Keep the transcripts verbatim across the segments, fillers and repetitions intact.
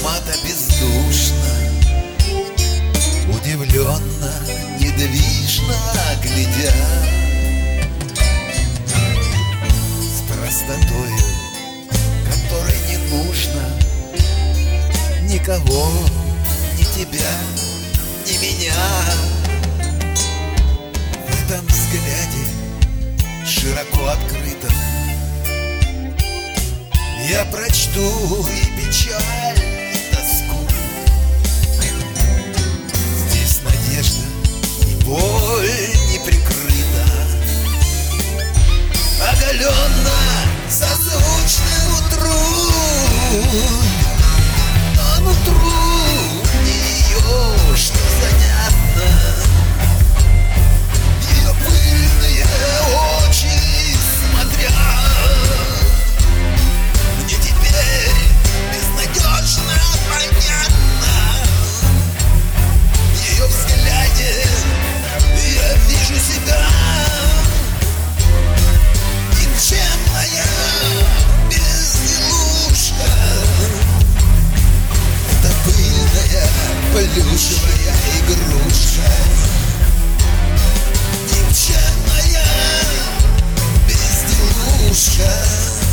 сама-то бездушно, удивленно, недвижно глядя, с простотою, которой не нужно никого, ни тебя, ни меня. В этом взгляде, широко открытом, я прочту и печаль, и тоску. Здесь надежда и боль не прикрыта, оголенно, созвучно утру. Но нутру ее, что занятно, ее пыльные очи смотря, мне теперь безнадежно понятно. В ее взгляде я вижу себя, никчемная безделушка. Это пыльная плюшевая игрушка, никчемная безделушка.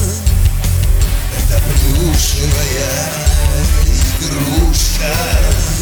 Это плюшевая игрушка.